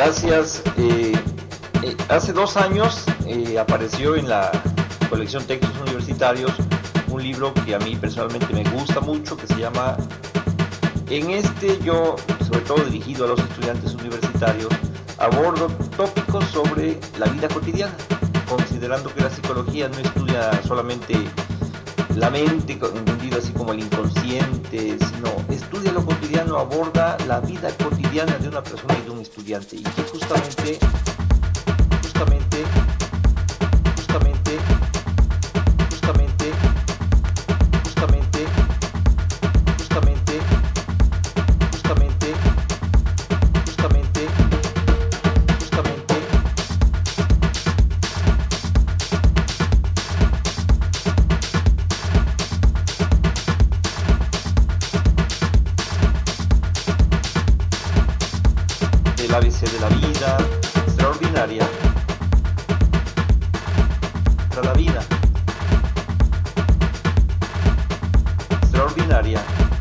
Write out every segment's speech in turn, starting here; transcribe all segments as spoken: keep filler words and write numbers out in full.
Gracias. Eh, eh, hace dos años eh, apareció en la colección Textos Universitarios un libro que a mí personalmente me gusta mucho, que se llama... En este yo, sobre todo dirigido a los estudiantes universitarios, abordo tópicos sobre la vida cotidiana, considerando que la psicología no estudia solamente la mente, entendido así como el inconsciente, sino estudia lo cotidiano, aborda la vida cotidiana de una persona y de un estudiante, y que justamente, justamente, justamente, justamente, justamente, justamente, justamente, justamente, justamente, del A B C de la vida, extraordinaria, para la vida, extraordinaria,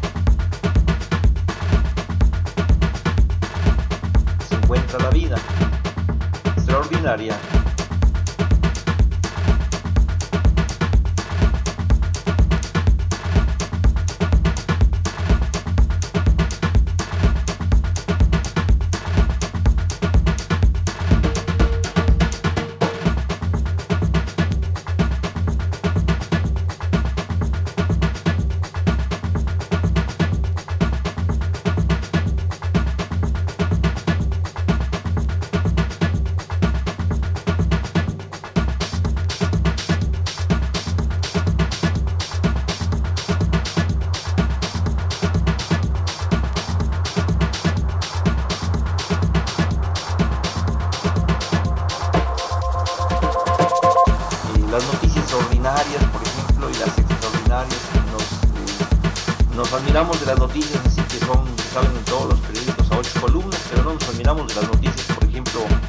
se encuentra la vida, extraordinaria. Las noticias ordinarias, por ejemplo, y las extraordinarias, nos, eh, nos admiramos de las noticias así que son, que salen en todos los periódicos a ocho columnas, pero no nos admiramos de las noticias, por ejemplo,